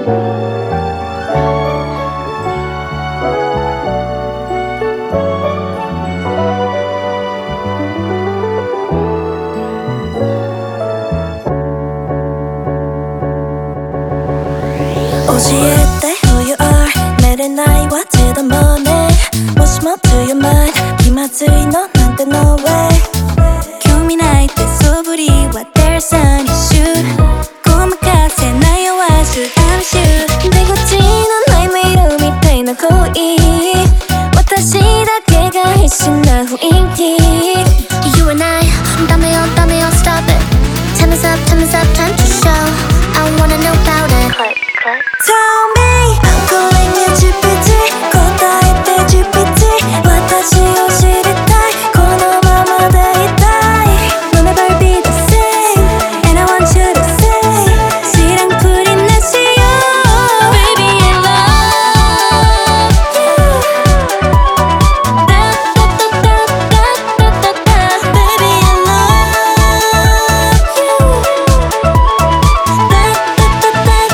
教えて who you are 寝れないわ till the morning What's more to your mind 気まずいのなんて no way 興味ないって素振りは there's an issue ごまかせないよは should I shoot 出口のない迷路みたいな恋私だけが必死な雰囲気 You and I ダメよダメよ stop it Time is up time is up time to show I wanna know about it Tell me I'm calling you GPT 答えて GPT 私を知りたいこのままでいたい We'll never be the same And I want you to say 知らんぷりなしよ Baby I love you Da da da da da da da da Baby I love you Da da da da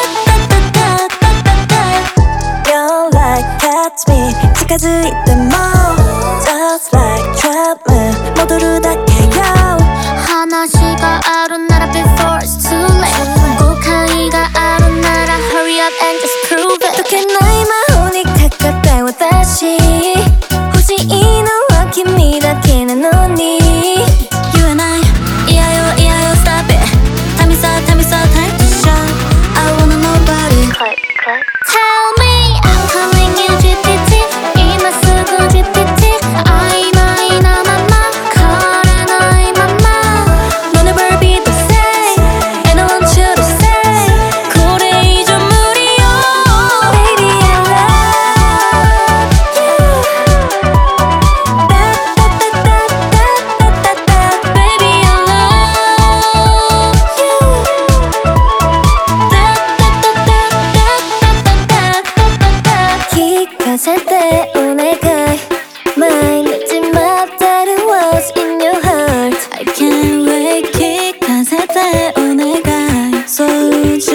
You're like catch me 近づいても Just like trap me 戻るだけよ話があるなら Before it's too late 誤解があるなら Hurry up and just prove it 解けない魔法にかかった私欲しいのは君だけなのに You and I いやよいやよ Stop it Time is up time is up time to show I wanna know about it Tell me I'm calling you GPT 今すぐ GPT 曖昧なまま変わらないまま We'll never be the same And I want you to say これ以上無理よ Baby I love you Da da da da da da da Baby I love you Da da da da da da聞かせてお願い毎日待ってる What's in your heart I can't wait 聞かせてお願いそう